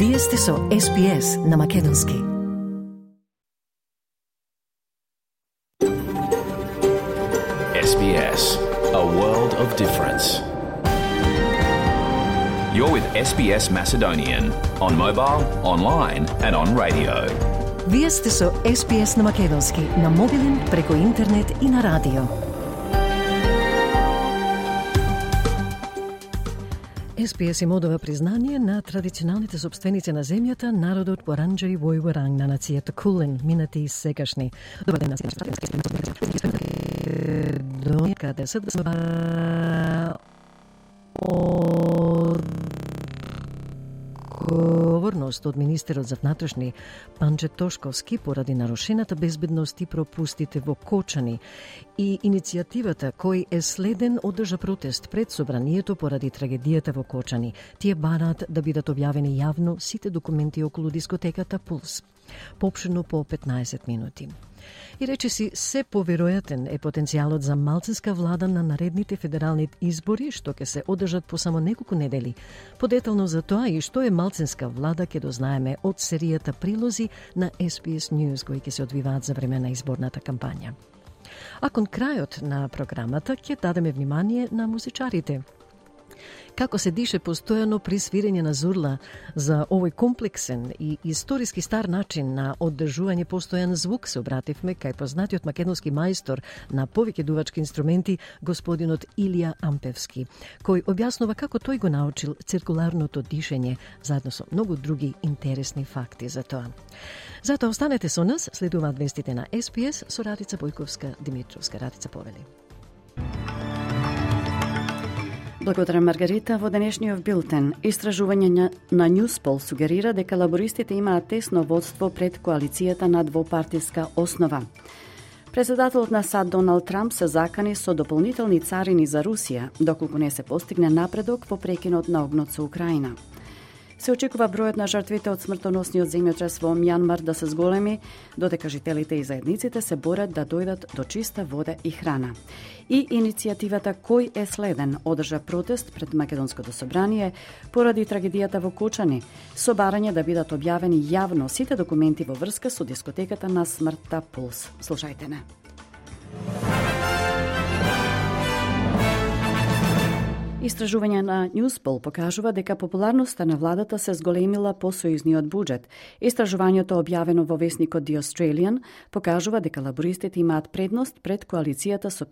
Вие сте со SPS на Македонски. SBS, a world of difference. You're with SBS Macedonian on mobile, online and on radio. Вие сте со SPS на Македонски на мобилен, преку интернет и на радио. SPS им одава признание на традиционалните собственици на земјата, народот Боранџа и Војворанг на нацијата Кулен, минати и сегашни. Добар ден на каде се одговорност од министерот за внатрешни Панче Тошковски поради нарушената безбедност и пропустите во Кочани и иницијативата кој е следен одржа протест пред собранието поради трагедијата во Кочани. Тие бараат да бидат објавени јавно сите документи околу дискотеката Пулс. Поопширно по 15 минути. И речиси, се поверојатен е потенцијалот за малцинска влада на наредните федерални избори, што ќе се одржат по само неколку недели. Подетално за тоа и што е малцинска влада ќе дознаеме од серијата прилози на SBS News кои ќе се одвиваат за време на изборната кампања. А кон крајот на програмата ќе дадеме внимание на музичарите. Како се дише постојано при свирење на зурла за овој комплексен и историски стар начин на оддржување постојан звук, се обративме кај познатиот македонски мајстор на повеќе дувачки инструменти, господинот Илија Ампевски, кој објаснува како тој го научил циркуларното дишење, заедно со многу други интересни факти за тоа. Затоа останете со нас, следуваат вестите на SPS со Радица Бојковска-Димитровска. Радица, повели. Благодарам, Маргарита. Во денешниот билтен, истражување на Newspol сугерира дека лабористите имаат тесно водство пред коалицијата на двопартиска основа. Председателот на САД Доналд Трамп се закани со дополнителни царини за Русија, доколку не се постигне напредок во прекинот на огнот со Украина. Се очекува бројот на жртвите од смртоносниот земјотрес во Мјанмар да се зголеми, додека жителите и заедниците се борат да дојдат до чиста вода и храна. И иницијативата Кој е следен одржа протест пред Македонското собрание поради трагедијата во Кочани, со барање да бидат објавени јавно сите документи во врска со дискотеката на смртта Пулс. Слушајте не. Истражување на Newspol покажува дека популарноста на владата се зголемила по сојузниот буџет. Истражувањето објавено во весникот The Australian покажува дека лабористите имаат предност пред коалицијата со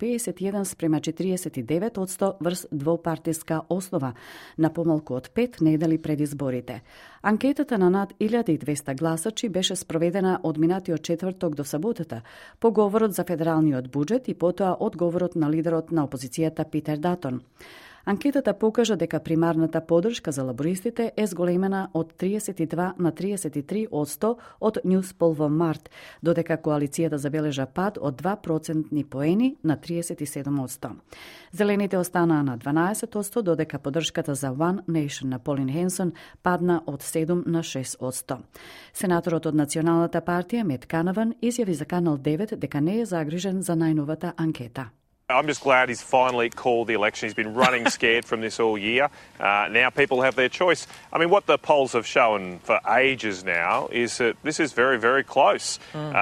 51:49% врз двопартиска основа, на помалку од 5 недели пред изборите. Анкетата на над 1200 гласачи беше спроведена од минатиот четврток до саботата, по говорот за федералниот буџет и потоа од говорот на лидерот на опозицијата Питер Датон. Анкетата покажа дека примарната поддршка за лабористите е зголемена од 32 на 33% од Newspol во март, додека коалицијата забележа пад од 2% поени на 37%. Зелените останаа на 12%, додека поддршката за One Nation на Полин Хенсон падна од 7 на 6%. Сенаторот од Националната партија Мет Канаван изјави за Канал 9 дека не е загрижен за најновата анкета. I'm just glad he's finally called the election. He's been running scared from this all year. Now people have their choice. I mean, what the polls have shown for ages now is that this is very, very close.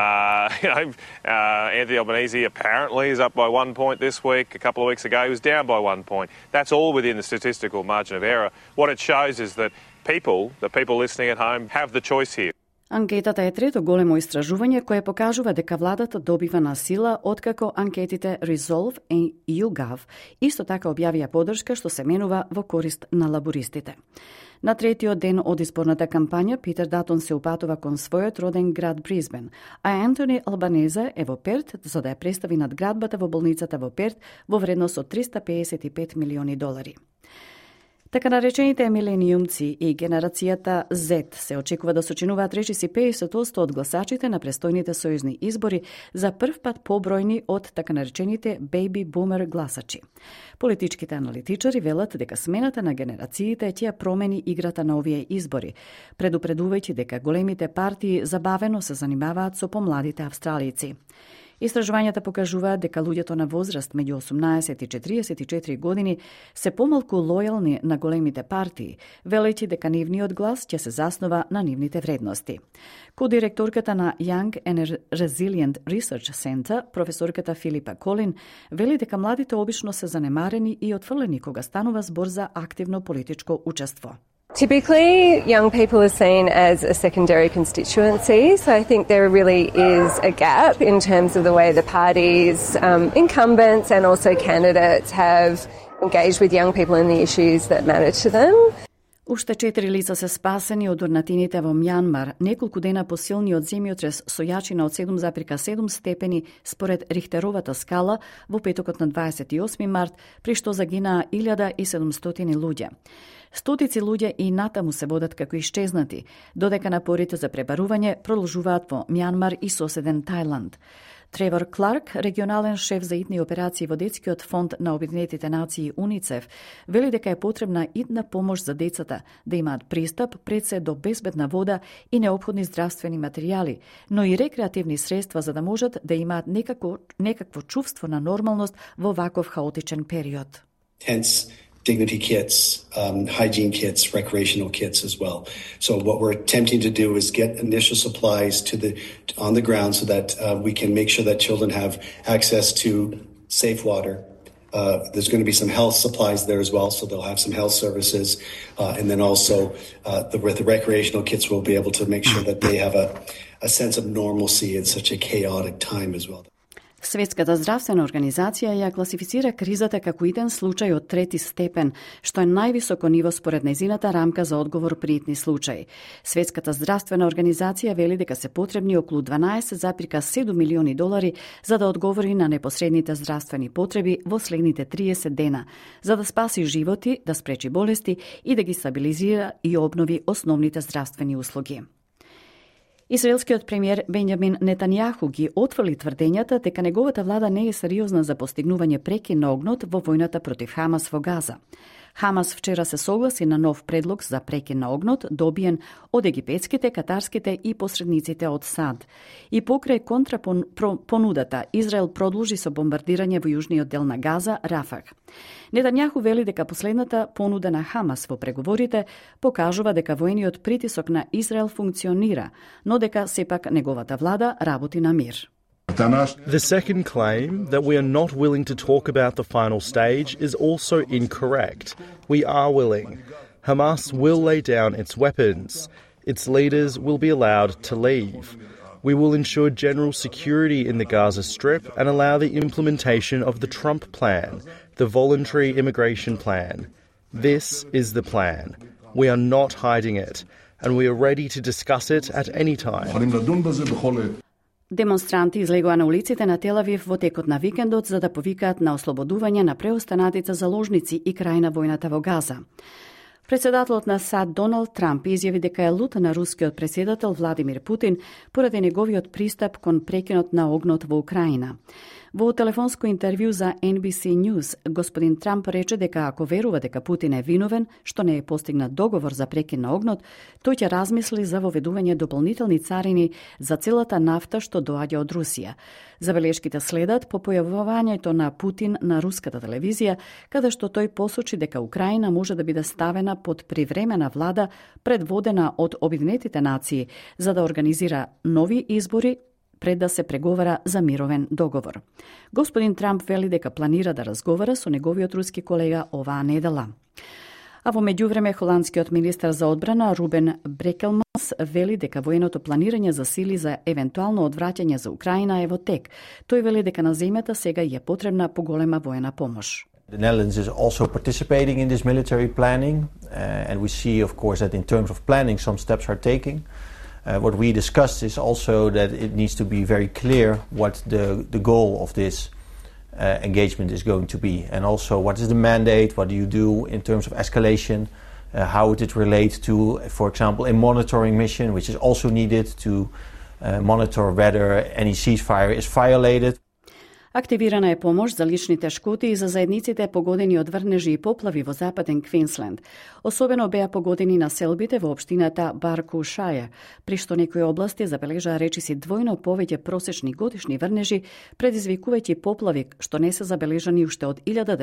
Anthony Albanese apparently is up by 1 point this week. A couple of weeks ago he was down by 1 point. That's all within the statistical margin of error. What it shows is that the people listening at home, have the choice here. Анкетата е трето големо истражување кое покажува дека владата добива на сила откако анкетите Resolve и YouGov исто така објавија поддршка што се менува во корист на лабористите. На третиот ден од изборната кампања Питер Датон се упатува кон својот роден град Брисбен, а Антони Албанезе е во Перт за да ја представи надградбата во болницата во Перт во вредност од $355 милиони. Така наречените милениумци и генерацијата Z се очекува да сочинуваат речиси 50% од гласачите на престојните сојузни избори, за прв пат побројни од така наречените baby boomer гласачи. Политичките аналитичари велат дека смената на генерациите ќе промени играта на овие избори, предупредувајќи дека големите партии забавено се занимаваат со помладите австралици. Истражувањата покажуваат дека луѓето на возраст меѓу 18 и 44 години се помалку лојални на големите партии, велејќи дека нивниот глас ќе се заснова на нивните вредности. Ко-директорката на Young and Resilient Research Center, професорката Филипа Колин, вели дека младите обично се занемарени и отфрлени кога станува збор за активно политичко учество. Typically, young people are seen as a secondary constituency, so I think there really is a gap in terms of the way the parties, incumbents and also candidates have engaged with young people in the issues that matter to them. Уште 4 лица се спасени од орнатините во Мјанмар, неколку дена по силниот земјотрес со јачина од 7,7 степени според Рихтеровата скала во петокот на 28 март, при што загинаа 1700 луѓе. Стотици луѓе и натаму се водат како исчезнати, додека напорите за пребарување продолжуваат во Мјанмар и соседен Тајланд. Тревор Кларк, регионален шеф за итни операции во Детскиот фонд на Обединетите нации УНИЦЕФ, вели дека е потребна итна помош за децата да имаат пристап пред се до безбедна вода и неопходни здравствени материјали, но и рекреативни средства за да можат да имаат некакво чувство на нормалност во ваков хаотичен период. Hence, dignity kits, hygiene kits, recreational kits as well. So what we're attempting to do is get initial supplies on the ground so that we can make sure that children have access to safe water. There's going to be some health supplies there as well, so they'll have some health services. And then also with the recreational kits, we'll be able to make sure that they have a sense of normalcy in such a chaotic time as well. Светската здравствена организација ја класифицира кризата како итен случај од трети степен, што е највисоко ниво според нејзината рамка за одговор при итни случаи. Светската здравствена организација вели дека се потребни околу 12,7 милиони долари за да одговори на непосредните здравствени потреби во следните 30 дена, за да спаси животи, да спречи болести и да ги стабилизира и обнови основните здравствени услуги. Израелскиот премиер Бенјамин Нетањаху ги отфрли тврдењата дека неговата влада не е сериозна за постигнување прекин на огнот во војната против Хамас во Газа. Хамас вчера се согласи на нов предлог за прекин на огнот, добиен од египетските, катарските и посредниците од САД. И покрај контрапонудата, Израел продолжи со бомбардирање во јужниот дел на Газа, Рафах. Нетањаху вели дека последната понуда на Хамас во преговорите покажува дека воениот притисок на Израел функционира, но дека сепак неговата влада работи на мир. The second claim, that we are not willing to talk about the final stage, is also incorrect. We are willing. Hamas will lay down its weapons. Its leaders will be allowed to leave. We will ensure general security in the Gaza Strip and allow the implementation of the Trump plan, the voluntary immigration plan. This is the plan. We are not hiding it, and we are ready to discuss it at any time. Демонстранти излегоа на улиците на Тел-Авив во текот на викендот за да повикаат на ослободување на преостанатите заложници и крај на војната во Газа. Председателот на САД Доналд Трамп изјави дека е лут на рускиот председател Владимир Путин поради неговиот пристап кон прекинот на огнот во Украина. Во телефонско интервју за NBC News, господин Трамп рече дека ако верува дека Путин е виновен, што не е постигнат договор за прекин на огнот, тој ќе размисли за воведување дополнителни царини за целата нафта што доаѓа од Русија. Забелешките следат по појавувањето на Путин на руската телевизија, каде што тој посочи дека Украина може да биде ставена под привремена влада предводена од Обединетите нации за да организира нови избори пред да се преговара за мировен договор. Господин Трамп вели дека планира да разговара со неговиот руски колега оваа недела. А во меѓувреме, холандскиот министар за одбрана Рубен Брекелманс вели дека военото планирање за сили за евентуално одвраќање за Украина е во тек. Тој вели дека на земјата сега е потребна поголема воена помош. The Netherlands is also participating in this military planning, and we see, of course, that in terms of planning, some steps are taking. What we discussed is also that it needs to be very clear what the goal of this engagement is going to be, and also what is the mandate, what do you do in terms of escalation, how would it relate to, for example, a monitoring mission, which is also needed to monitor whether any ceasefire is violated. Активирана е помош за личните шкоди и за заедниците погодени од врнежи и поплави во западен Квинсленд. Особено беа погодени населбите во општината Баркушајер, при што некои области забележаа речиси двојно повеќе просечни годишни врнежи, предизвикувајќи поплави што не се забележани уште од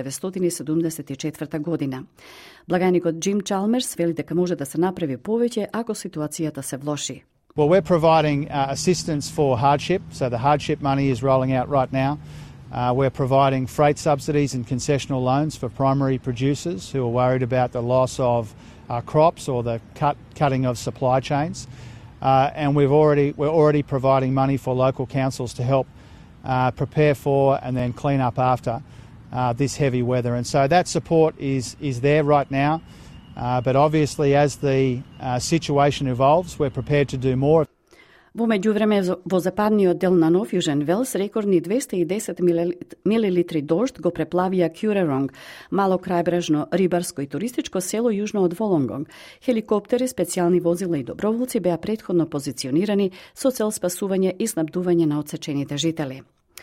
1974 година. Благајникот Джим Чалмерс вели дека може да се направи повеќе ако ситуацијата се влоши. Well, we're providing assistance for hardship, so the hardship money is rolling out right now. We're providing freight subsidies and concessional loans for primary producers who are worried about the loss of crops or the cutting of supply chains. And we're already providing money for local councils to help prepare for and then clean up after this heavy weather. And so that support is there right now. But obviously as the situation evolves, we're prepared to do more. Во меѓувреме, во западниот дел на Нов Јужен Велс, рекордни 210 милилитри дожд го преплавија Кюреронг, мало крајбрежно рибарско и туристичко село јужно од Волонгонг. Хеликоптери, специјални возила и доброволци беа претходно позиционирани со цел спасување и снабдување на отсечените жители.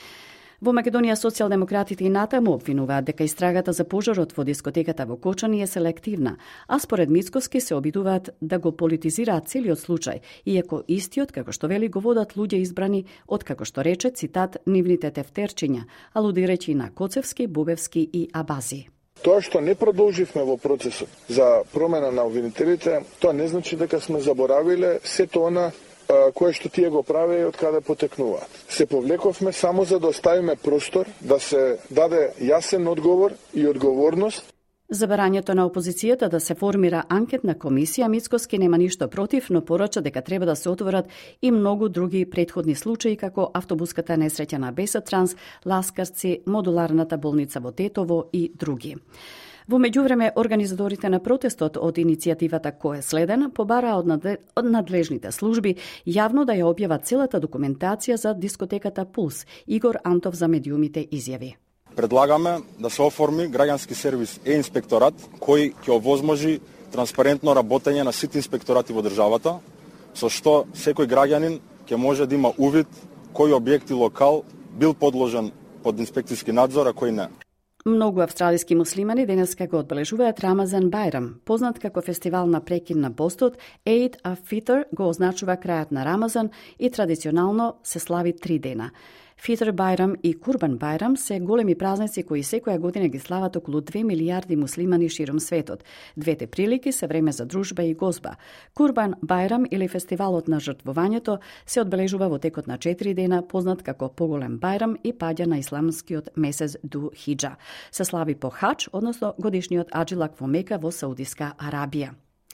Во Македонија социјалдемократите и натаму обвинуваат дека истрагата за пожарот во дискотеката во Кочани е селективна, а според Мицкоски се обидуваат да го политизираат целиот случај, иако истиот, како што вели, го водат луѓе избрани од, како што рече, цитат, нивните тефтерчиња, алудирајќи на Коцевски, Бубевски и Абази. Тоа што не продолживме во процесот за промена на обвинителите, тоа не значи дека сме заборавиле сето она кое што тие го праве и од каде потекнуваат. Се повлековме само за да оставиме простор да се даде јасен одговор и одговорност. За барањето на опозицијата да се формира анкетна комисија, Мицкоски нема ништо против, но порача дека треба да се отворат и многу други претходни случаи, како автобуската несреќа на Бесатранс, Ласкарци, модуларната болница во Тетово и други. Во меѓувреме, организаторите на протестот од иницијативата Кој е следен побараа од надлежните служби јавно да ја објават целата документација за дискотеката Пулс. Игор Антов за медиумите изјави. Предлагаме да се оформи граѓански сервис е-инспекторат кој ќе овозможи транспарентно работење на сите инспекторати во државата, со што секој граѓанин ќе може да има увид кој објект и локал бил подложен под инспекцијски надзор, а кој не. Многу австралиски муслимани денеска го одбележуваат Рамазан Байрам, познат како фестивал на прекин на постот. Eid al-Fitr го означува крајот на Рамазан и традиционално се слави 3 дена. Фитр Байрам и Курбан Байрам се големи празници кои секоја година ги слават околу 2 милијарди муслимани широм светот. Двете прилики се време за дружба и гозба. Курбан Байрам или фестивалот на жртвувањето се одбележува во текот на 4 дена, познат како поголем Байрам и паѓа на исламскиот месец Ду Хиџа. Се слави по Хаџ, односно годишниот аджилак во Мека во Саудиска Арабија.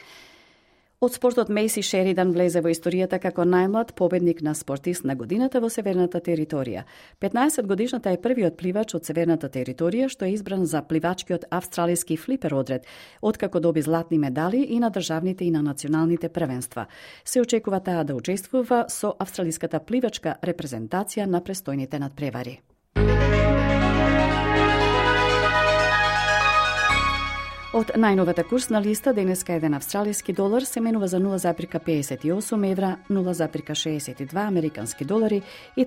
Од спортот Мейси Шеридан влезе во историјата како најмлад победник на спортист на годината во Северната територија. 15 годишната е првиот пливач од Северната територија што е избран за пливачкиот австралиски флипер одред, откако доби златни медали и на државните и на националните првенства. Се очекува таа да учествува со австралиската пливачка репрезентација на престојните надпревари. Од најновата курсна листа денеска еден австралиски долар се менува за 0,58 евра, 0,62 американски долари и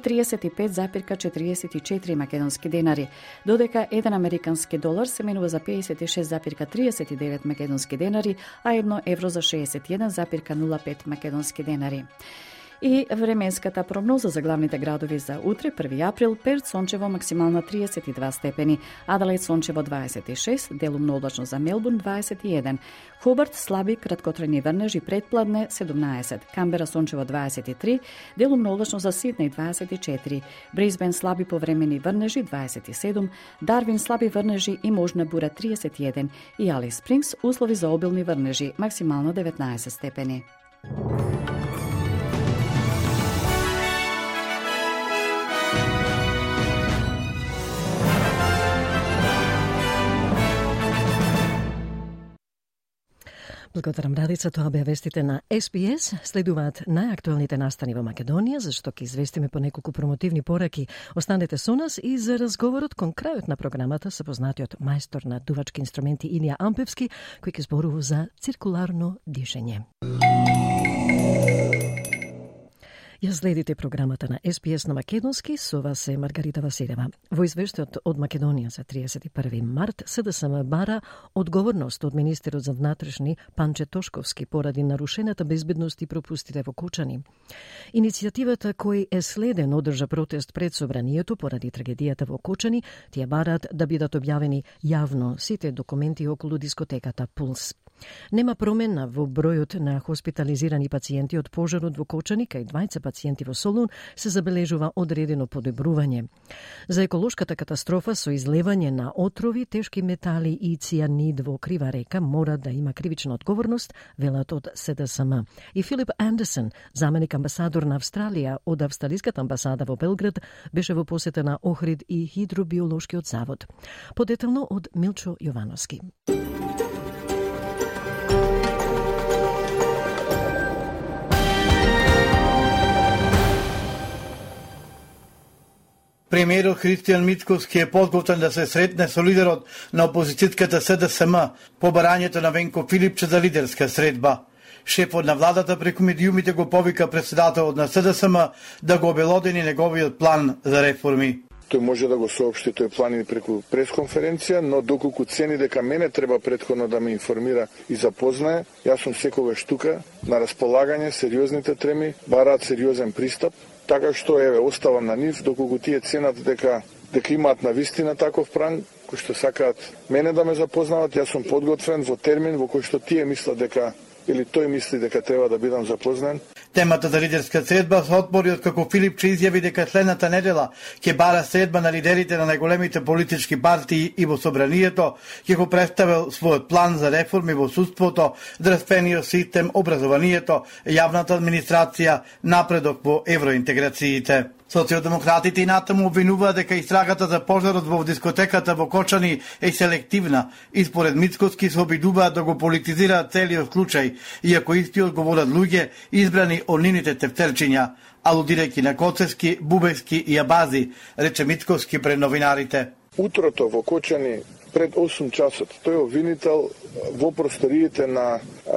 35,44 македонски денари, додека еден американски долар се менува за 56,39 македонски денари, а 1 евро за 61,05 македонски денари. И временската прогноза за главните градови за утре, 1 април, Перт сончево максимална 32 степени, Аделаид сончево 26, делумно облачно за Мелбурн 21, Хобарт слаби краткотрајни врнежи предпладне 17, Камбера сончево 23, делумно облачно за Сиднеј 24, Брисбен слаби повремени врнежи 27, Дарвин слаби врнежи и можна бура 31 и Алис Спрингс услови за обилни врнежи максимално 19 степени. Благодарам, Радица. Тоа беа вестите на SBS. Следуваат најактуелните настани во Македонија, зашто ќе известиме по неколку промотивни пораки. Останете со нас и за разговорот кон крајот на програмата со познатиот мајстор на дувачки инструменти Илија Ампевски, кој ќе зборува за циркуларно дишење. Ја следите програмата на СПС на Македонски, со вас е Маргарита Василева. Во извештајот од Македонија за 31 март, СДСМ бара одговорност од министерот за внатрешни Панче Тошковски поради нарушената безбедност и пропустите во Кочани. Иницијативата кој е следен одржа протест пред собранието поради трагедијата во Кочани, тие бараат да бидат објавени јавно сите документи околу дискотеката Пулс. Нема промена во бројот на хоспитализирани пациенти од пожарот во Кочани, кај 20 пациенти во Солун се забележува одредено подобрување. За еколошката катастрофа со излевање на отрови, тешки метали и цијанид во Крива река мора да има кривична одговорност, велат од СДСМ. И Филип Андерсон, заменик амбасадор на Австралија од Австралиската амбасада во Белград, беше во посета на Охрид и хидробиолошкиот завод. Подетално од Милчо Јовановски. Премиерот Христијан Мицкоски е подготвен да се сретне со лидерот на опозицијската СДСМ по барањето на Венко Филипче за лидерска средба. Шефот на владата преку медиумите го повика председателот на СДСМ да го обелодени неговиот план за реформи. Тој може да го соопшти тој план и преку пресконференција, но доколку цени дека мене треба претходно да ме информира и запознае, јас сум секогаш тука на располагање, сериозните треми бараат сериозен пристап. Така што оставам на нив, доколку тие ценат дека имаат навистина таков план, кој што сакаат мене да ме запознават, јас сум подготвен во термин во кој што тие мислат дека, или тој мисли дека треба да бидам запознан. Темата за лидерска средба со отпори како Филипче изјави дека следната недела ќе бара средба на лидерите на најголемите политички партии и во собранието, ќе го представил својот план за реформи во судството, здравствениот систем, образованието, јавната администрација, напредок во евроинтеграциите. Социјалдемократите и натаму обвинуваат дека истрагата за пожарот во дискотеката во Кочани е селективна и според Мицкоски се обидуваат да го политизираат целиот случај, иако истиот говорат луѓе избрани од нивните тефтерчиња, алудирајќи на Коцевски, Бубевски и Абази, рече Мицкоски пред новинарите. Утрото во Кочани пред 8 часот тој обвинител во просториите на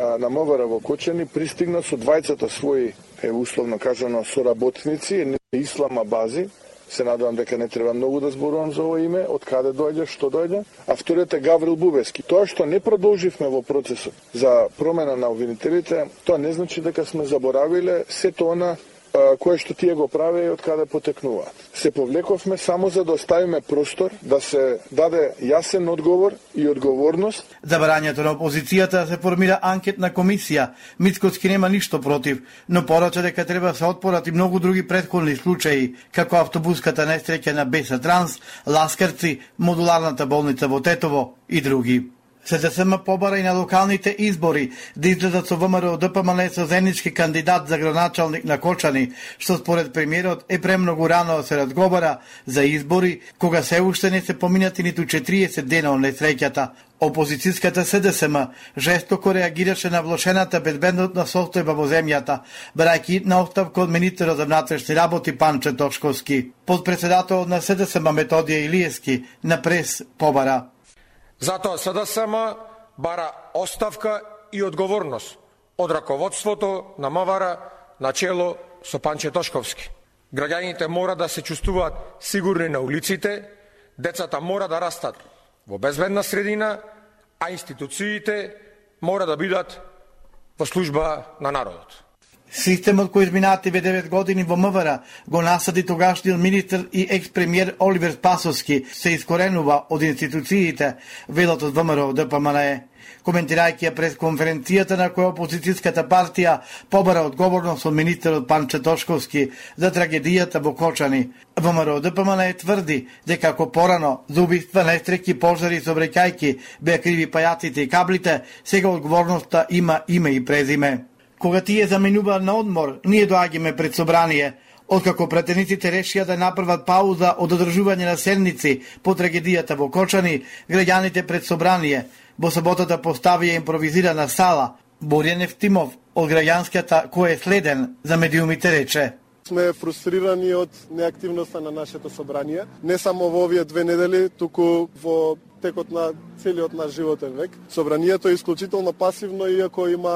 МВР во Кочани пристигна со двајцата своји, условно кажано, соработници, Ислам Абази. Се надевам дека не треба многу да зборувам за ова име, од каде дојде, што дојде. А вториот е Гаврил Бубевски. Тоа што не продолживме во процесот за промена на обвинителите, тоа не значи дека сме заборавиле сето она кое што тие го правеа и од каде потекнуваат. Се повлековме само за да оставиме простор да се даде јасен одговор и одговорност. За барањето на опозицијата се формира анкетна комисија. Мицкоски нема ништо против, но порача дека треба се отпорат и многу други претходни случаи, како автобуската несреќа на Беса Транс, Ласкарци, модуларната болница во Тетово и други. СДСМ побара и на локалните избори да излезат со ВМРО ДПМН со заеднички кандидат за градоначалник на Кочани, што според премиерот е премногу рано да се разговара за избори, кога се уште не се поминати ниту 40 дена од несреќата. Опозицијската СДСМ жестоко реагираше на влошената безбедносна состојба во земјата, барајќи на оставка од министерот за внатрешни работи Панче Тошковски. Подпредседателот на СДСМ Методија Илиевски на прес побара. Затоа СДСМ бара оставка и одговорност од раководството на МВР на чело со Панче Тошковски. Граѓаните мора да се чувствуваат сигурни на улиците, децата мора да растат во безбедна средина, а институциите мора да бидат во служба на народот. Системот кој изминативе 9 години во МВР го насади тогашниот министер и екс-премиер Оливер Спасовски се искоренува од институциите, велат од ВМРО ДПМН. Коментирајќи ја пресконференцијата на која опозицијската партија побара одговорност од министерот Панче Тошковски за трагедијата во Кочани. ВМРО ДПМН тврди дека ако порано за убиства, несреќи, пожари и сообраќајки беа криви пајаците и каблите, сега одговорноста има име и презиме. Кога тие заминуваат на одмор, ние доаѓаме пред собрание. Откако пратениците решија да направат пауза од одржување на седници по трагедијата во Кочани, граѓаните пред собрание во саботата поставија импровизирана сала. Борјан Евтимов од граѓанската кој е следен за медиумите рече. Сме фрустрирани од неактивноста на нашето собрание, не само во овие 2 недели, туку во текот на целиот наш животен век. Собранието е исклучително пасивно, иако има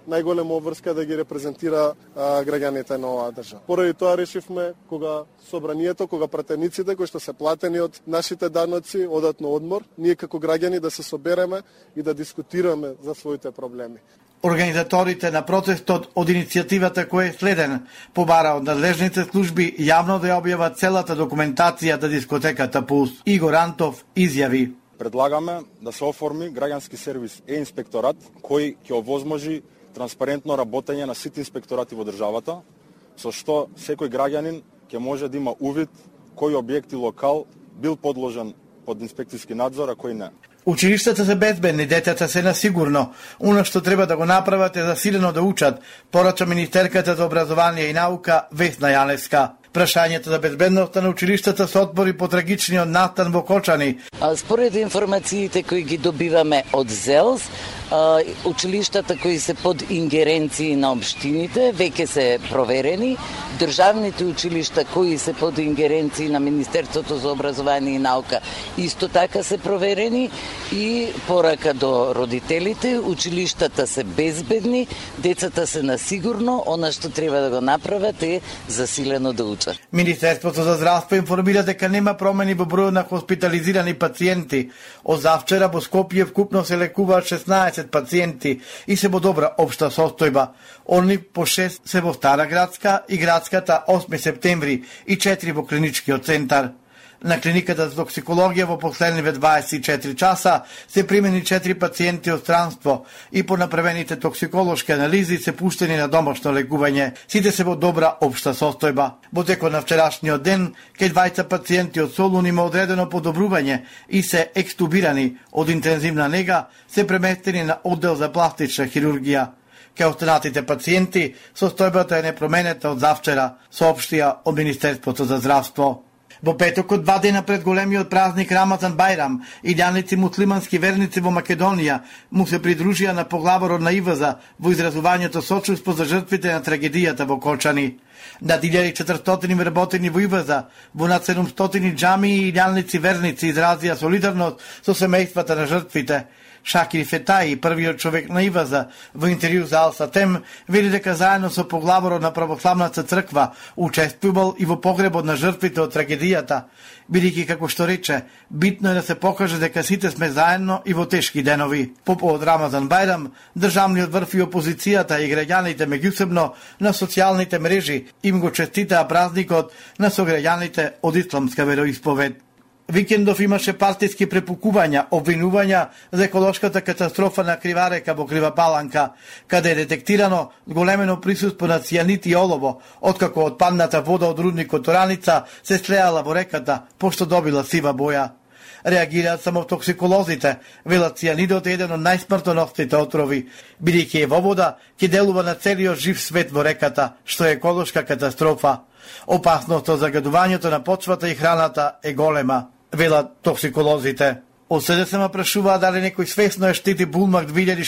најголема обврска да ги репрезентира граѓаните на оваа држава. Поради тоа решивме кога собранието, кога пратениците кои што се платени од нашите даноци одат на одмор, ние како граѓани да се собереме и да дискутираме за своите проблеми. Организаторите на протестот од иницијативата кој е следен побара од надлежните служби јавно да ја објават целата документација за дискотеката Пулс. Игор Антов изјави: Предлагаме да се оформи граѓански сервис инспекторат кој ќе овозможи транспарентно работење на сите инспекторати во државата, со што секој граѓанин ќе може да има увид кој објект и локал бил подложен под инспекцијски надзор, а кој не. Училиштата се безбедни, детeta се на сигурно. Оно што треба да го направат е засилено да учат, порача министерката за образование и наука Весна Јаневска. Прашањето за безбедноста на училиштата се отвори по трагичниот настан во Кочани. Според информациите кои ги добиваме од ЗЕЛС, училиштата кои се под ингеренции на општините веќе се проверени, државните училишта кои се под ингеренции на Министерството за образование и наука исто така се проверени и порака до родителите, училиштата се безбедни, децата се на сигурно, она што треба да го направат е засилено да учат. Министерството за здравство информира дека нема промени во бројот на хоспитализирани пациенти. Од завчера во Скопје вкупно се лекуваат 16 пациенти и се во добра општа состојба. Они по 6 се во Стара градска и градската 8 септември и 4 во клиничкиот центар. На клиниката за токсикологија во последниве 24 часа се примени 4 пациенти од странство и по направените токсиколошки анализи се пуштени на домашно лекување. Сите се во добра општа состојба. Во текот на вчерашниот ден, кај двајца пациенти од Солун има одредено подобрување и се екстубирани од интензивна нега, се преместени на оддел за пластична хирургија. Кај останатите пациенти, состојбата е непроменета од завчера, соопштија од Министерството за здравство. Во петокот, 2 дена пред големиот празник Рамазан Бајрам, илјаници муслимански верници во Македонија му се придружија на поглаворот на ИВЗ во изразувањето сочувство за жртвите на трагедијата во Кочани. Над 1400 вработени во ИВЗ, во над 700 џамии и илјаници верници изразија солидарност со семејствата на жртвите. Шакир Фетаи, првиот човек на ИВЗ, во интервју за Ал Сатем, вели дека заедно со поглаворот на православната црква учествувал и во погребот на жртвите од трагедијата, бидејќи како што рече, битно е да се покаже дека сите сме заедно и во тешки денови. По повод Рамазан Бајрам, државниот врв и опозицијата и граѓаните меѓусебно на социјалните мрежи им го честитаа празникот на сограѓаните од исламска вероисповед. Викендов имаше партиски препукувања, обвинувања за еколошката катастрофа на Криварека во Крива Паланка, каде е детектирано големено присуство на цијанит и олово, откако отпадната вода од рудникот Ораница се слеала во реката, пошто добила сива боја. Реагираат само токсиколозите, велат цијанидот е еден од најсмртоносните отрови, бидејќи е во вода, ќе делува на целиот жив свет во реката, што е еколошка катастрофа. Опасноста од загадувањето на почвата и храната е голема, велат токсиколозите. Од СДСМ прашуваа дали некој свесно е штити Булмак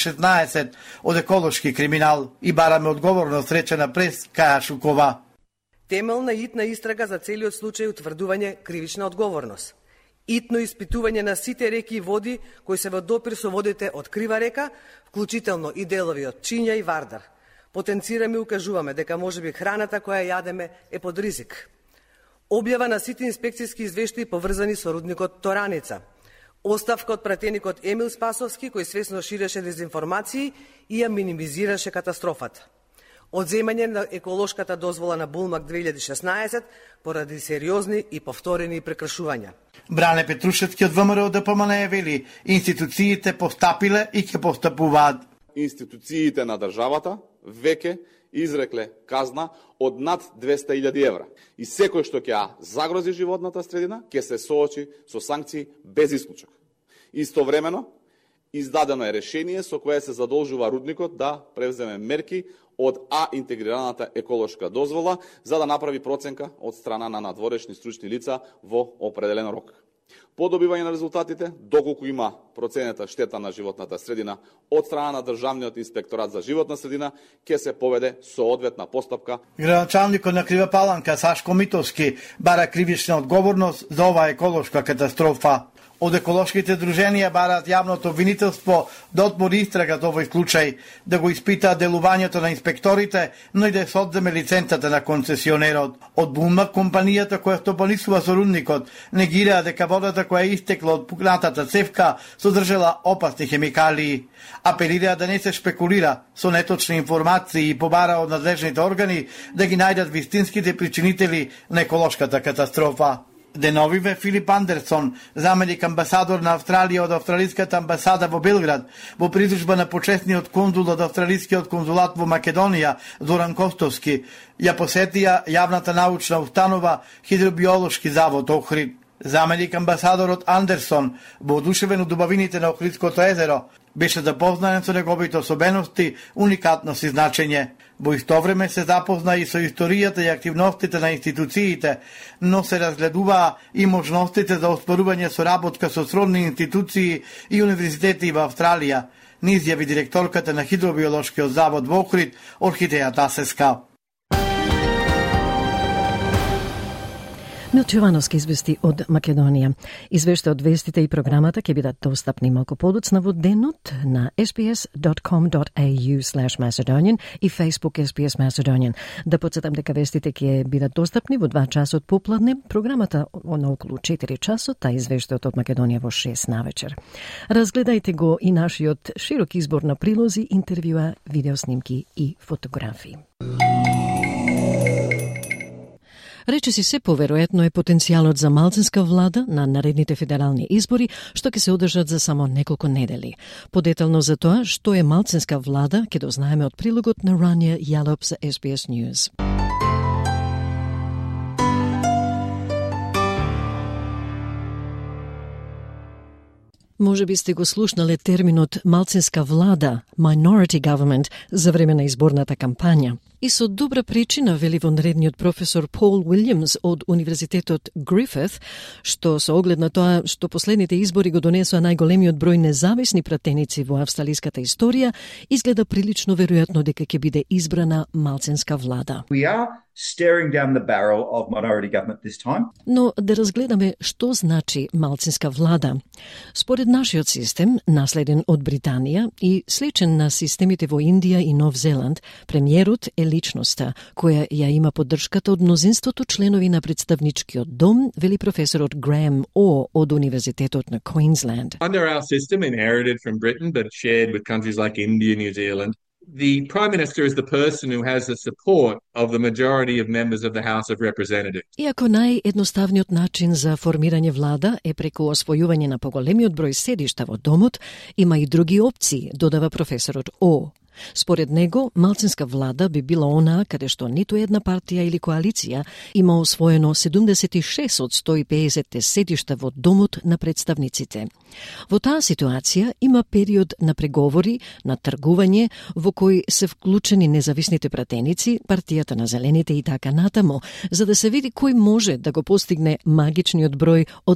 2016 од еколошки криминал и бараме одговорно сречена прес Каја Шукова. Темелна и итна истрага за целиот случај утврдување кривична одговорност. Итно испитување на сите реки и води кои се во допир со водите од Крива река, вклучително и делови од Чиња и Вардар. Потенцираме и укажуваме дека можеби храната која јадеме е под ризик. Објава на сите инспекцијски извештаи поврзани со рудникот Тораница. Оставка од пратеникот Емил Спасовски, кој свесно ширеше дезинформации и ја минимизираше катастрофата. Одземање на еколошката дозвола на Булмак 2016 поради сериозни и повторени прекршувања. Бране Петрушевски од ВМРО ДПМНЕ вели, институциите постапиле и ќе постапуваат. Институциите на државата веќе изрекле казна од над 200.000 евра. И секој што ќе загрози животната средина, ќе се соочи со санкции без исклучок. Истовремено, издадено е решение со кое се задолжува рудникот да превземе мерки од интегрираната еколошка дозвола за да направи проценка од страна на надворешни стручни лица во определен рок. По добивање на резултатите, доколку има проценета штета на животната средина од страна на Државниот инспекторат за животна средина, ќе се поведе соодветна постапка. Градоначалникот на Крива Паланка Сашко Митовски бара кривична одговорност за оваа еколошка катастрофа. Од еколошките друженија бараат јавното обвинителство да отвори истрага за овој случај, да го испитаат делувањето на инспекторите, но и да се одземе лиценцата на концесионерот. Од Булмак, компанијата која стопанисува со рудникот, негира дека водата која е истекла од пукнатата цевка содржала опасни хемикалии. Апелира да не се шпекулира со неточни информации и побара од надлежните органи да ги најдат вистинските причинители на еколошката катастрофа. Деновиве Филип Андерсон, заменик амбасадор на Австралија од Австралиската амбасада во Белград, во придужба на почесниот конзул од Австралискиот конзулат во Македонија, Зоран Костовски, ја посетија јавната научна установа Хидробиолошки завод Охрид. Заменик амбасадорот Андерсон, воодушевен од убавините на Охридското езеро, беше запознаен со неговите особености, уникатност и значење. Во исто време се запозна и со историјата и активностите на институциите, но се разгледуваа и можностите за оспорување соработка со сродни институции и универзитети во Австралија, ни изјави директорката на Хидробиолошкиот завод во Охрид, Орхидеја Тасеска. Милчо Јовановски извести од Македонија. Извешта од вестите и програмата ќе бидат достапни малку подоцна во денот на sbs.com.au/Macedonian и Facebook SBS Macedonian. Да подсетам дека вестите ќе бидат достапни во 2 часот попладне, програмата на околу 4 часот, а извештајот од Македонија во 6 навечер. Разгледајте го и нашиот широк избор на прилози, интервјуа, видеоснимки и фотографии. Речиси се поверојатно е потенцијалот за малцинска влада на наредните федерални избори, што ќе се одржат за само неколку недели. Подетално за тоа што е малцинска влада ќе дознаеме од прилогот на Рания Јалоп за SBS News. Може би сте го слушнале терминот малцинска влада, minority government, за време на изборната кампања. И со добра причина, вели во наредниот професор Пол Уилјамс од Универзитетот Грифит, што со оглед на тоа што последните избори го донесоа најголемиот број независни пратеници во австралиската историја, изгледа прилично веројатно дека ќе биде избрана малцинска влада. We are staring down the barrel of minority government this time. Но да разгледаме што значи малцинска влада. Според нашиот систем, наследен од Британија и сличен на системите во Индија и Нов Зеланд, премиерот е личноста која ја има поддршката од мнозинството членови на представничкиот дом, вели професорот Граем О од Универзитетот на Queensland. Under our system, inherited from Britain but shared with countries like India, New Zealand, the Prime Minister is the person who has the support of the majority of members of the House of Representatives. Иако наједноставниот начин за формирање влада е преку освојување на поголемиот број седишта во домот, има и други опции, додава професорот О. Според него, малцинска влада би била онаа каде што ниту една партија или коалиција има освоено 76 од 150 седишта во домот на представниците. Во таа ситуација има период на преговори, на тргување, во кој се вклучени независните пратеници, партијата на зелените и така натаму, за да се види кој може да го постигне магичниот број од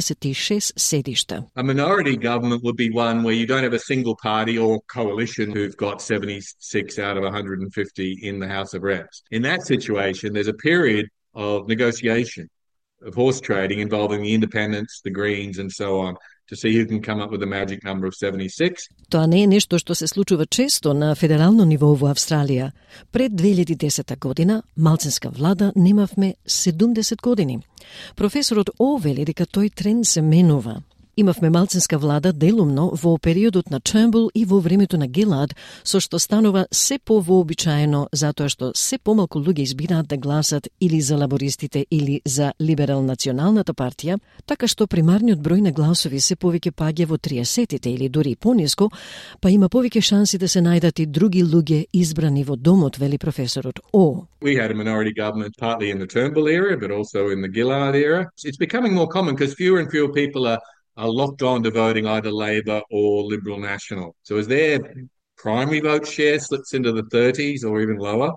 76 седишта. A minority government would be one where you don't have a single party or coalition who've got 76 out of 150 in the House of Reps. In that situation, there's a period of negotiation, of horse trading involving the independents, the Greens and so on, to see who can come up with a magic number of 76. Тоа не е нешто што се случува често на федерално ниво во Австралија. Пред 2010 година, малцинска влада немавме 70 години. Професорот О вели дека тој тренд се менува. Имавме малцинска влада делумно во периодот на Turnbull и во времето на Гилад, со што станува се повообичаено затоа што се помалку луѓе избираат да гласат или за лабористите или за либерал-националната партија, така што примарниот број на гласови се повеќе паѓа во 30-тите или дури пониско, па има повеќе шанси да се најдат и други луѓе избрани во домот, вели професорот О. We had a minority government partly in the Turnbull era, but also in the Gillard era. It's becoming more common because fewer and fewer people are locked on to voting either Labor or Liberal National. So as their primary vote share slips into the 30s or even lower,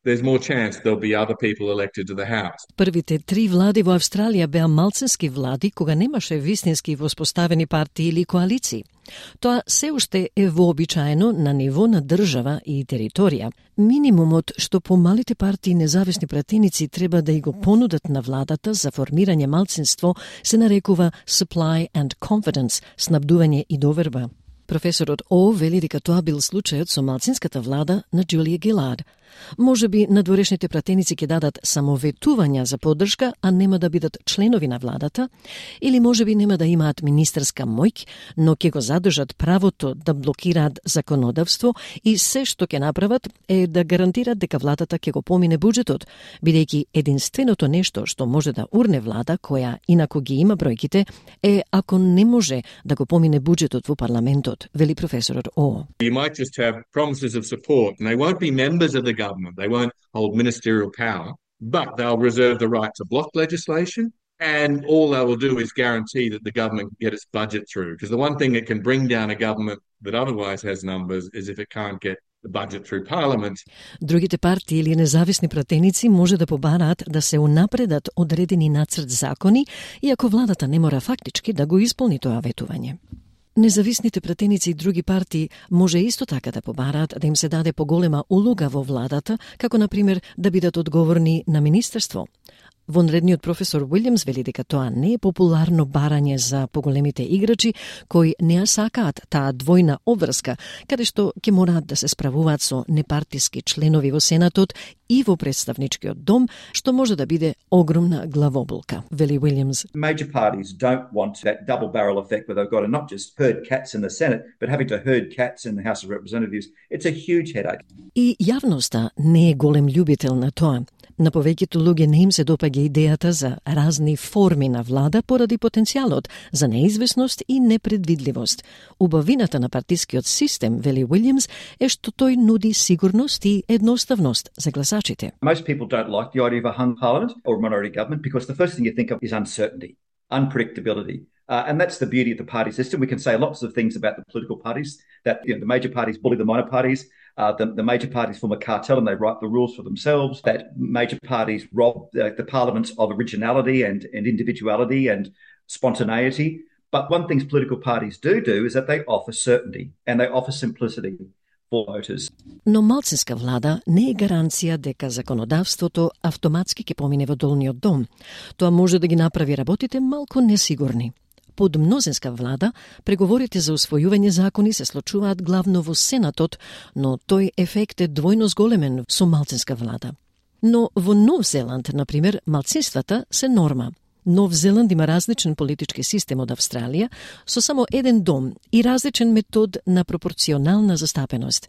there's more chance there'll be other people elected to the House. Првите 3 влади во Австралија беа малцински влади кога немаше вистински воспоставени партии или коалиции. Тоа се уште е вообичаено на ниво на држава и територија. Минимумот што помалите партии и независни пратеници треба да и го понудат на владата за формирање малцинство се нарекува supply and confidence, снабдување и доверба. Професорот О вели дека тоа бил случајот со малцинската влада на Джулија Гилард. Може би надворешните пратеници ќе дадат само ветувања за поддршка, а нема да бидат членови на владата, или може би нема да имаат министерска моќ, но ќе го задржат правото да блокираат законодавство и се што ќе направат е да гарантират дека владата ќе го помине буџетот, бидејќи единственото нешто што може да урне влада, која инаку ги има бројките, е ако не може да го помине буџетот во парламентот, вели професорот О. You might just have promises of support, and they won't be members of the government. They won't hold ministerial power, but they'll reserve the right to block legislation, and all they will do is guarantee that the government can get its budget through. Because the one thing that can bring down a government that otherwise has numbers is if it can't get the budget through parliament. Другите партии или независни пратеници може да побараат да се унапредат одредени нацрт закони, иако владата не мора фактички да го исполни тоа ветување. Независните пратеници и други партии може исто така да побараат да им се даде поголема улога во владата, како например да бидат одговорни на министерство. Вонредниот професор Уилјамс вели дека тоа не е популарно барање за поголемите играчи кои не ја сакаат таа двојна обврска, каде што ќе мораат да се справуваат со непартиски членови во Сенатот и во представничкиот дом, што може да биде огромна главоболка, вели Уилјамс. Major parties don't want that double barrel effect where they've got to not just herd cats in the Senate, but having to herd cats in the House of Representatives. It's a huge headache. И јавноста не е голем љубител на тоа. На повеќето луѓе не им се допаѓа идејата за разни форми на влада поради потенцијалот за неизвестност и непредвидливост. Убавината на партискиот систем, вели Уилјамс, е што тој нуди сигурност и едноставност за гласачите. Most people don't like the idea of a hung parliament or a minority government because the first thing you think of is uncertainty, unpredictability. And that's the beauty of the party system. We can say lots of things about the political parties, that the major parties bully the minor parties, the major parties form a cartel and they write the rules for themselves, that major parties rob the parliaments of originality and individuality and spontaneity. But one thing political parties do is that they offer certainty and they offer simplicity for voters. Но малцинска влада не е гаранција дека законодавството автоматски ќе помине во долниот дом. Тоа може да ги направи работите малку несигурни. Под мнозинска влада, преговорите за усвојување закони се случуваат главно во Сенатот, но тој ефект е двојно зголемен со малцинска влада. Но во Нов Зеланд, например, малцинствата се норма. Нов Зеланд има различен политички систем од Австралија, со само еден дом и различен метод на пропорционална застапеност.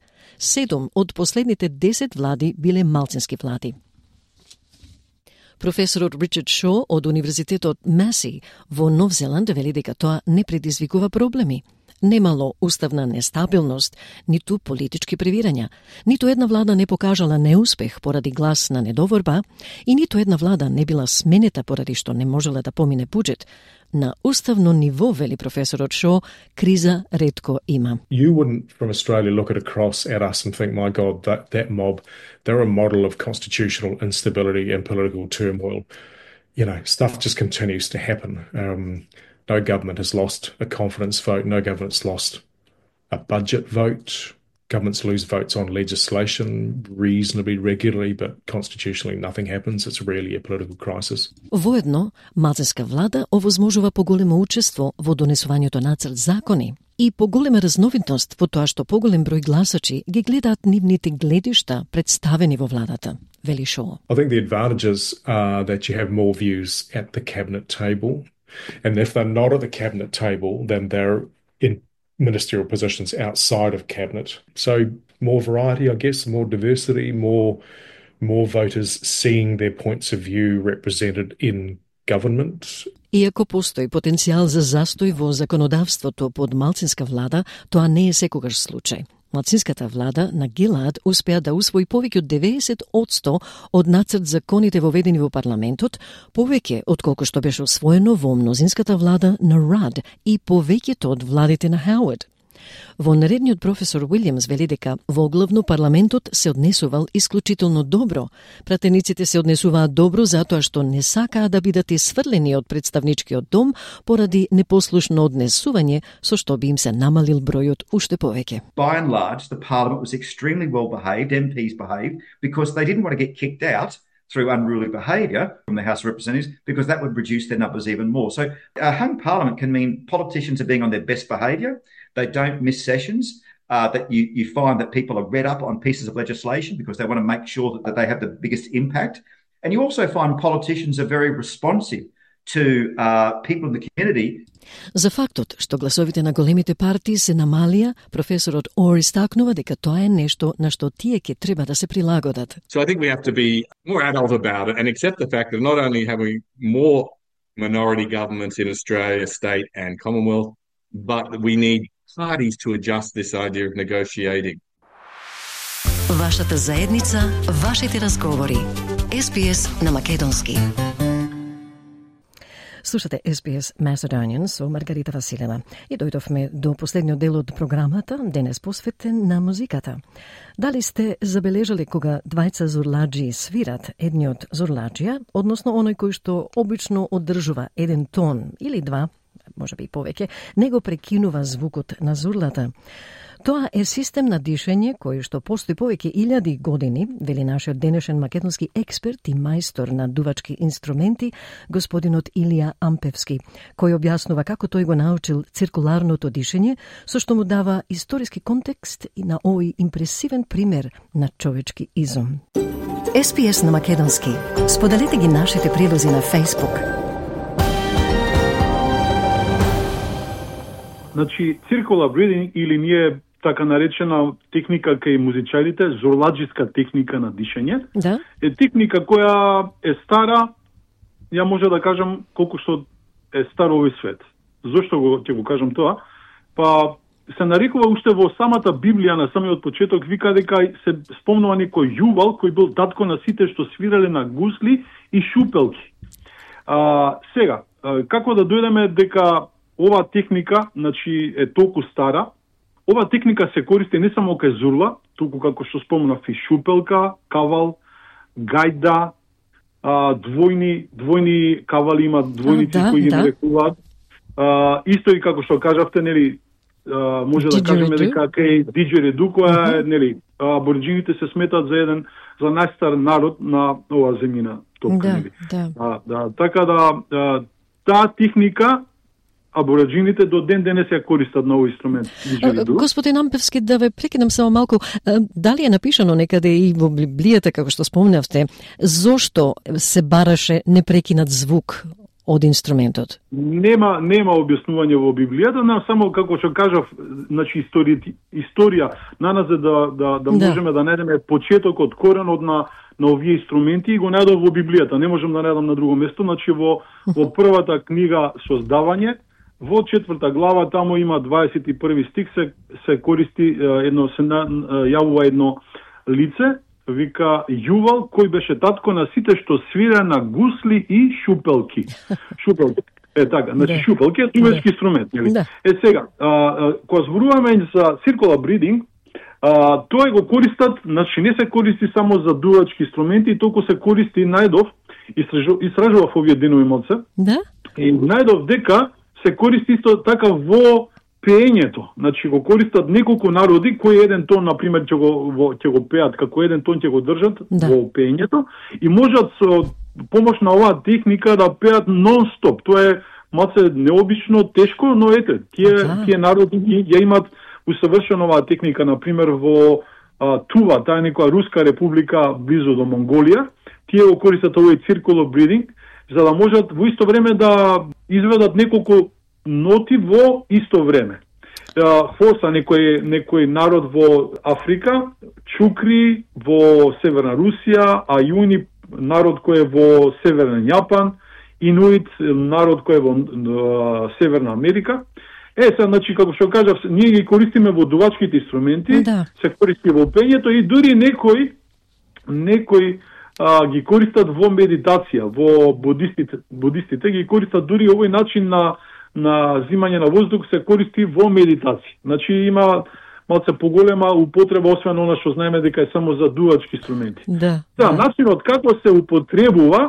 7 од последните 10 влади биле малцински влади. Професорот Ричард Шо од Универзитетот Маси во Нов Зеланд вели дека тоа не предизвикува проблеми. Немало уставна нестабилност, ниту политички превирања. Ниту една влада не покажала неуспех поради глас на недоворба и ниту една влада не била сменета поради што не можела да помине буџет. На уставно ниво, вели професорот Шо, криза ретко има. You wouldn't from Australia look at across at us and think, my God, that mob, they're a model of constitutional instability and political turmoil. You know, stuff just continues to happen. No government has lost a confidence vote. No government's lost a budget vote. Governments lose votes on legislation reasonably regularly, but constitutionally nothing happens. It's really a political crisis. Воедно, малцинска влада овозможува поголемо учество во донесувањето нацрт закони и поголема разновидност во тоа што поголем број гласачи ги гледаат нивните гледишта представени во владата, вели Шо. I think the advantages are that you have more views at the cabinet table. And if they're not at the cabinet table, then they're in ministerial positions outside of cabinet. So more variety, I guess, more diversity, more voters seeing their points of view represented in government. Иако постои потенцијал за застој во законодавството под малцинска влада, тоа не е секогаш случај. Малцинската влада на Гилард успеа да усвои повеќе од 90% од нацрт законите воведени во парламентот, повеќе од колку што беше усвоено во мнозинската влада на Рад и повеќето од владите на Хауард. Во наредниот професор Уилјамс вели дека во главно парламентот се однесувал исклучително добро. Пратениците се однесуваат добро затоа што не сакаа да бидат исфрлени од представничкиот дом поради непослушно однесување со што би им се намалил бројот уште повеќе. By and large, the parliament was extremely well behaved, MPs behaved, because they didn't want to get kicked out through unruly behaviour from the House of Representatives, because that would reduce their numbers even more. So a hung parliament can mean politicians are being on their best behaviour, they don't miss sessions, that you find that people are read up on pieces of legislation because they want to make sure that they have the biggest impact. And you also find politicians are very responsive to people in the community. За фактот што гласовите на големите партии се намалија, професорот Ор истакнува дека тоа е нешто на што тие ќе треба да се прилагодат. So I think we have to be more adult about it and accept the fact that not only have we more minority governments in Australia, state and Commonwealth, but we need parties to adjust this idea of negotiating. Вашата заедница, вашите разговори. SBS на македонски. Слушате SBS Macedonian со Маргарита Василева. И дојдовме до последниот дел од програмата, денес посветен на музиката. Дали сте забележали кога двајца зурладжи свират, едниот зурладжија, односно оној кој што обично одржува еден тон или два, може би и повеќе, не го прекинува звукот на зурлата. Тоа е систем на дишење кој што постои повеќе илјади години, вели нашиот денешен македонски експерт и мајстор на дувачки инструменти, господинот Илија Ампевски, кој објаснува како тој го научил циркуларното дишење, со што му дава историски контекст и на овој импресивен пример на човечки изум. SBS на македонски. Споделете ги нашите прилози на Facebook. Значи, circular breathing или ние така наречена техника кај музичарите, зурладжиска техника на дишење, да? Е техника која е стара, ја може да кажам колку што е стар овој свет. Зошто ќе го кажам тоа? Па се нарекува уште во самата Библија на самиот почеток, вика дека се спомнува некој Јувал кој бил татко на сите што свирале на гусли и шупелки. Сега, како да дојдеме дека ова техника, значи, е толку стара. Ова техника се користи не само кај зурла, туку како што спомнав и шупелка, кавал, гајда, двојни кавали имат двојници кои ги нарекуваат. Исто и како што кажавте, нели, може да кажеме дека кај диџереду која нели, абориџините се сметаат за најстар народ на оваа земјина топка, нели. Така да таа техника абориџините до ден денес ја користат на овој инструмент. Господин Ампевски, да ве прекинам само малку. Дали е напишано некаде и во Библијата, како што спомнавте, зошто се бараше непрекинат звук од инструментот? Нема објаснување во Библијата, но само како што кажав, значи историја на нас да можеме да најдеме почетокот, коренот на овие инструменти и го најдов во Библијата. Не можам да најдам на друго место, значи во првата книга Создавање, во 4 глава, таму има 21 стих, се користи се јавува едно лице, вика Јувал, кој беше татко на сите што свира на гусли и шупелки. Шупелки. Така, значи шупелки е дувачки инструмент, нели? Сега, кога зборуваме за circular breathing, тоа го користат, значи не се користи само за дувачки инструменти, толку се користи најдов, истражував овие денови малце, и најдов дека се користи исто така во пеењето. Значи го користат неколку народи кои еден тон, например, ќе го пеат, како еден тон ќе го држат во пеењето и можат со помош на оваа техника да пеат нон-стоп. Тоа е малце необично, тешко, но ете, тие народи ја имат усавршено оваа техника, например, во Тува, таа е некоја руска република близу до Монголија. Тие го користат овој circular breathing, за да можат во исто време да изведат неколку ноти во исто време. Хоса, некој народ во Африка, чукри во Северна Русија, аюни народ кој е во Северен Јапан, инуит народ кој е во Северна Америка. Значи, како што кажав, ние ги користиме во дувачките инструменти, се користи во пењето и дури некои ги користат во медитација, во будистите ги користат дури овој начин на на зимање на воздух се користи во медитација. Значи има малце поголема употреба, освен она што знаеме дека е само за дувачки инструменти. Начинот како се употребува,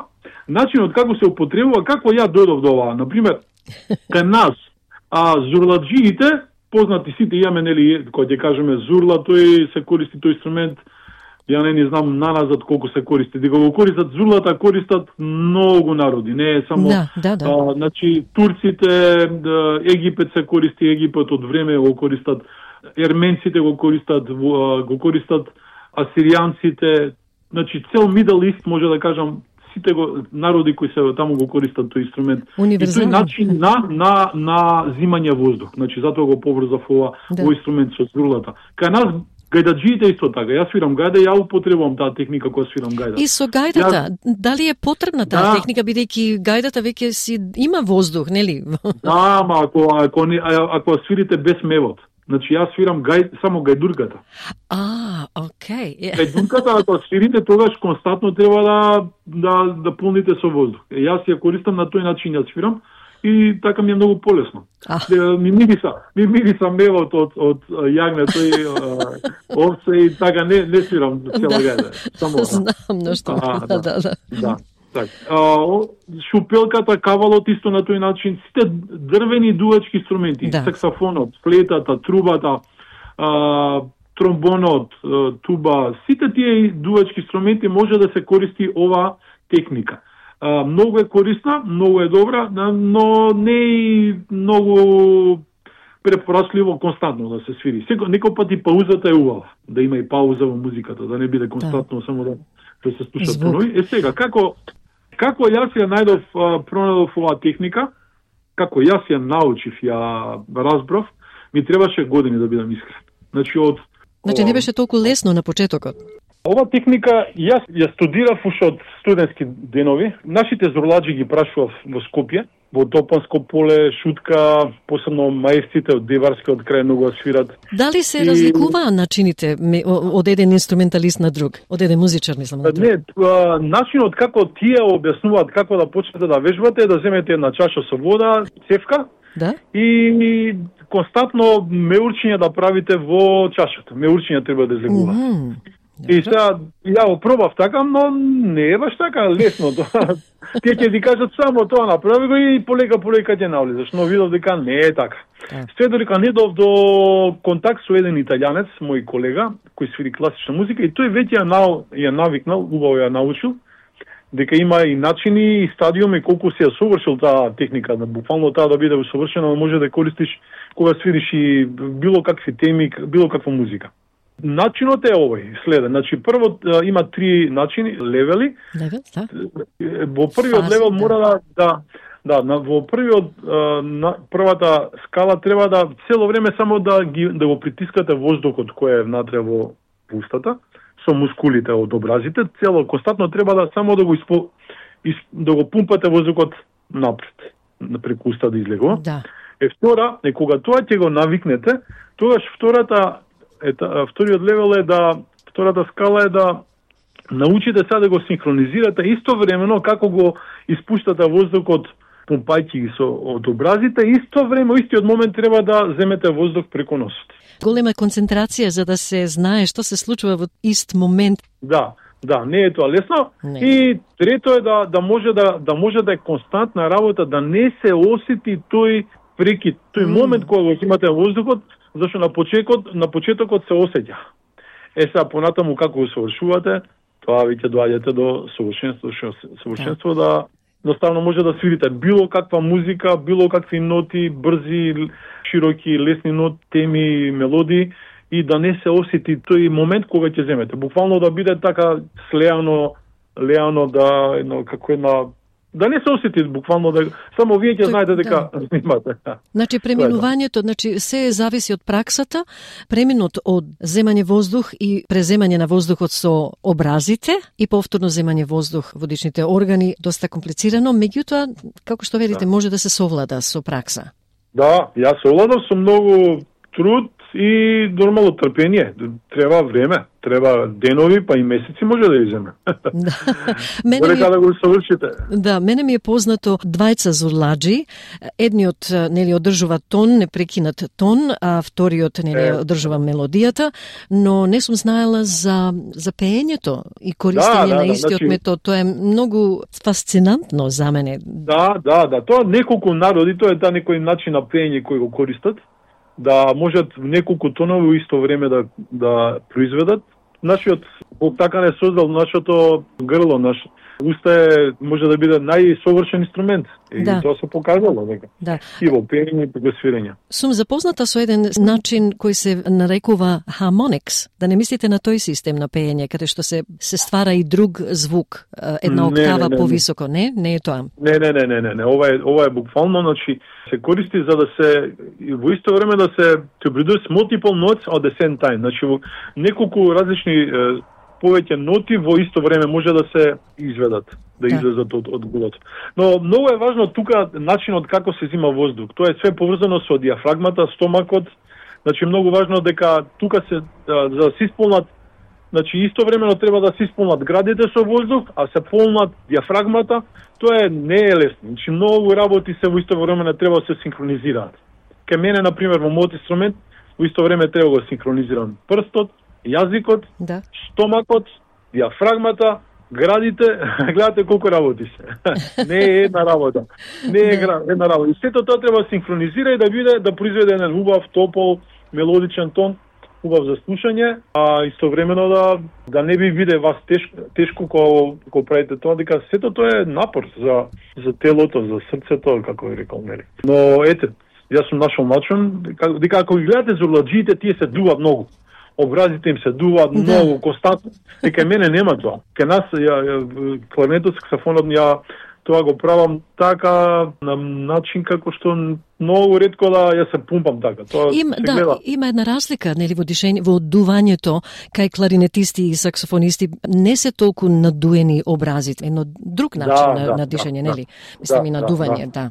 како ја дојдов до оваа. Например, кај нас, зурладжиите, познати сите имаме, нели, кога ќе кажеме зурла, тој се користи тој инструмент, ја не знам наназад колку се користи. Дека го користат зурлата, користат многу народи, не е само значи турците, Египет се користи, Египет од време го користат, ерменците го користат асиријанците, значи цел Middle East може да кажам, сите народи кои се таму го користат тој инструмент. И тој начин на зимање воздух. Значи затоа го поврзав овој инструмент со зурлата. Кај нас гајдаджиите исто така. Јас свирам гајда, ја употребувам таа техника кога свирам гајда. И со гајдата, дали е потребна таа техника, бидејќи гајдата веќе си има воздух, нели? Ама ако свирите без мевот. Значи јас свирам само гајдурката. Окей. Гајдурката, ако свирите, тогаш константно треба да пълните со воздух. Јас ја користам на тој начин, ја свирам и така ми е многу полесно. Ми мириса мевот од јагне, тој овце и така не свирам цела гајда. Знам нешто. Шупелката, кавалот исто на тој начин, сите дрвени дувачки инструменти, саксофонот, флейтата, трубата, тромбонот, туба, сите тие дувачки инструменти може да се користи ова техника. Многу е корисна, многу е добра, но не е многу препорачливо константно да се свири. Некој пат и паузата е убава, да има и пауза во музиката, да не биде константно само да се слуша тонови. Сега, како јас ја пронајдов оваа техника, како јас ја научив, ја разбрав, ми требаше години да бидам искрен. Значи не беше толку лесно на почетокот. Ова техника јас ја студирав уште од студентски денови. Нашите зурладжи ги прашував во Скопје, во Топанско поле, Шутка, посебно маестрите од Деварскиот крај многу свират. Дали се разликуваа начините од еден инструменталист на друг, од еден музичар, мислам на друг? Не, начинот како тие објаснуваат како да почнете да вежбате е да земете една чаша со вода, цевка, и константно меурчиња да правите во чашата. Меурчиња треба да излегуваат. И сега ја го пробав така, но не е баш така лесно. Тие ќе ти кажат само тоа направи го и полека ќе навлезеш, но видов дека не е така. Се додека не дов до контакт со еден италијанец, мој колега, кој свири класична музика, и тој веќе ја навикнал, убаво ја научил, дека има и начини и стадиуми колку си ја совршил таа техника, буквално таа да биде усовршена, може да користиш кога свириш и било какви теми, било каква музика. Начинот е овој, следен. Значи, прво има 3 начини, левели. Во првиот левел мора во првата скала треба да цело време само да го притискате воздухот кој е внатре во устата, со мускулите од образите, цело константно треба да само да го пумпате воздухот напред, преку уста да излегува. Втора, кога тоа ќе го навикнете, тогаш вториот левел е втората скала е да научите сега да го синхронизирате истовремено како го испуштате воздухот пумпајќи ги од образите, истиот момент треба да земете воздух преку носот. Голема концентрација за да се знае што се случува во ист момент. Да, не е тоа лесно. Не. И трето е да може да е константна работа, да не се осети тој прекид, тој момент кога го имате воздухот, зашто на почетокот се осеќа. Сега понатаму како го совршувате, тоа веќе доаѓате до совршенство да доставно може да свирите било каква музика, било какви ноти, брзи, широки, лесни ноти, теми, мелодии и да не се осети тој момент кога ќе земете. Буквално да биде така леано да не се осети буквално само вие ќе знаете дека имате. Значи преминувањето, се зависи од праксата, преминот од земање воздух и преземање на воздухот со образите и повторно земање воздух во дишните органи, доста комплицирано, меѓутоа како што велите може да се совлада со пракса. Да, јас совладав со многу труд и нормално трпение. Треба време. треба денови, па и месеци може да иземе. Мене да го совршите. Да, мене ми е познато двајца зурладжи. Едниот нели одржува тон, непрекинат тон, а вториот нели одржува мелодијата, но не сум знаела за пеењето и користење на истиот метод. Тоа е многу фасцинантно за мене. Да, тоа неколку народи, тоа е некој начин на пеење кој го користат, да можат неколку тонови во исто време да произведат. Нашиот Бог така не создал нашето грло, наш уста може да биде најсовршен инструмент. И тоа се покажало дека. Да. И во пеење и во свирење. Сум запозната со еден начин кој се нарекува harmonics. Да не мислите на тој систем на пеење, каде што се ствара и друг звук, една октава повисоко, не? Не е тоа. Не. Ова е буквално, значи се користи за да се во исто време да се to produce multiple notes at the same time. Значи неколку различни повеќе ноти во исто време може да се изведат, да излезат од гулото. Но многу е важно тука начинот како се зима воздух. Тоа е све поврзано со диафрагмата, стомакот. Значи многу важно дека тука се за да се исполнат, значи истовремено треба да се исполнат градите со воздух, а се полнат диафрагмата. Тоа не е лесно. Значи многу работи се во исто време не треба да се синхронизираат. Ке мене на пример во мојот инструмент во исто време треба да го синхронизирам прстот, јазикот, стомакот, диафрагмата, градите, гледате колку работи се. Не е една работа. Не е една работа. И сето тоа треба да синхронизира и да биде да произведе еден убав, топол, мелодичен тон, убав за слушање, а истовремено да не би биде вас тешко кога правите тоа, дека сето тоа е напор за телото, за срцето, како ви рекол, нели. Но ете, јас сум нашол начин дека ако ги гледате зурладжиите, тие се дуваат многу. Образите им се дуваат многу константно. Дека мене нема тоа. Ке нас кларнетот, саксофонот, тоа го правам така на начин како што многу ретко да ја се пумпам така. Тоа има една разлика нели во дишење, во одувањето кај кларинетисти и саксофонисти не се толку надуени образите, едно друг начин на дишење, нели? Мислам и надување, да.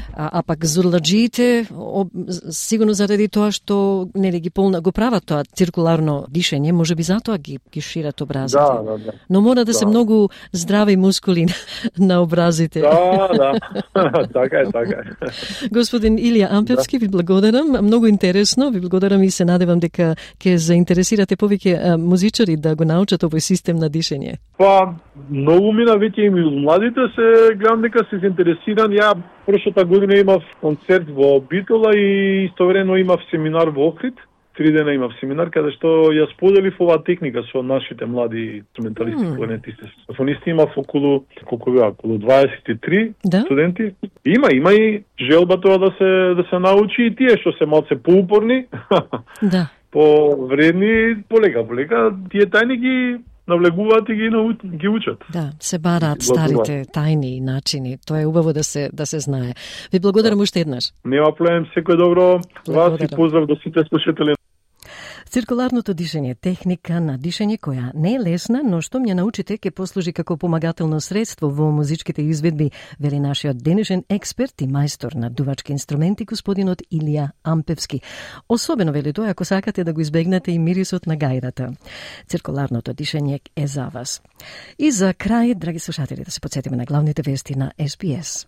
А пак зурладжиите сигурно заради тоа што нели го прават тоа циркуларно дишење, можеби затоа ги шират образите. Да. Но мора да се многу здрави мускули на образите. Да. Така е. Господин Илија Ампевски, ви благодарам, многу интересно, ви благодарам и се надевам дека ќе заинтересирате повеќе музичари да го научат овој систем на дишење. Па, многу мина веќе и младите се гледам дека се заинтересиран. Ја прошлата година имав концерт во Битола и истовремено имав семинар во Охрид. 3 дена имав семинар каде што ја споделив оваа техника со нашите млади инструменталисти, кларнетисти, саксофонисти. Имав околу 23 студенти. Има и желба тоа да се научи и тие што се малце поупорни. Да. Повредни, полека. Тие тајни ги навлегуваат и ги учат. Да, се бараат старите тајни начини. Тоа е убаво да се знае. Ви благодарам уште еднаш. Нема проблем, секој добро. Вас и поздрав до сите слушатели. Циркуларното дишење е техника на дишење која не е лесна, но што ја научите ќе послужи како помагателно средство во музичките изведби, вели нашиот денешен експерт и мајстор на дувачки инструменти, господинот Илија Ампевски. Особено вели тоа ако сакате да го избегнете и мирисот на гајрата. Циркуларното дишење е за вас. И за крај, драги слушатели, да се подсетиме на главните вести на SBS.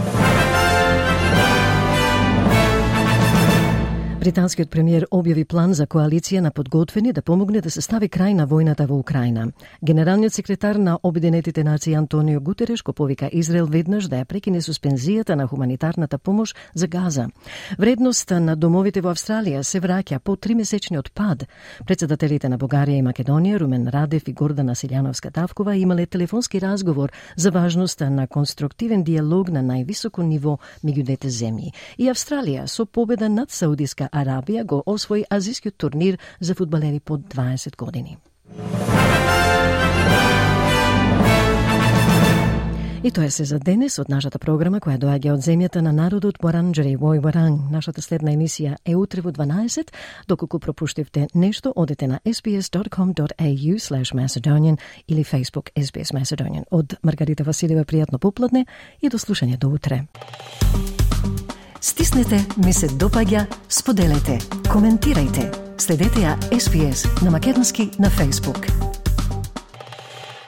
Британскиот премиер објави план за коалиција на подготвени да помогне да се стави крај на војната во Украина. Генералниот секретар на Обединетите нации Антонио Гутереш го повика Израел веднаш да ја прекине суспензијата на хуманитарната помош за Газа. Вредноста на домовите во Австралија се враќа по 3-месечниот пад. Председателите на Бугарија и Македонија, Румен Радев и Гордана Силјановска-Тавкова, имале телефонски разговор за важноста на конструктивен диалог на највисоко ниво меѓу двете земји. И Австралија со победа над Саудиска Арабија го освои азискиот турнир за фудбалери под 20 години. И тоа се за денес од нашата програма која доаѓа од земјата на народот Боранџери во Војваранг. Нашата следна емисија е утре во 12. Доколку пропуштивте нешто, одете на sbs.com.au/Macedonian или Facebook SBS Macedonian. Од Маргарита Василева пријатно попладне и до слушање до утре. Стиснете, ми се допаѓа, споделете, коментирајте. Следете ја SPS на Македонски на Facebook.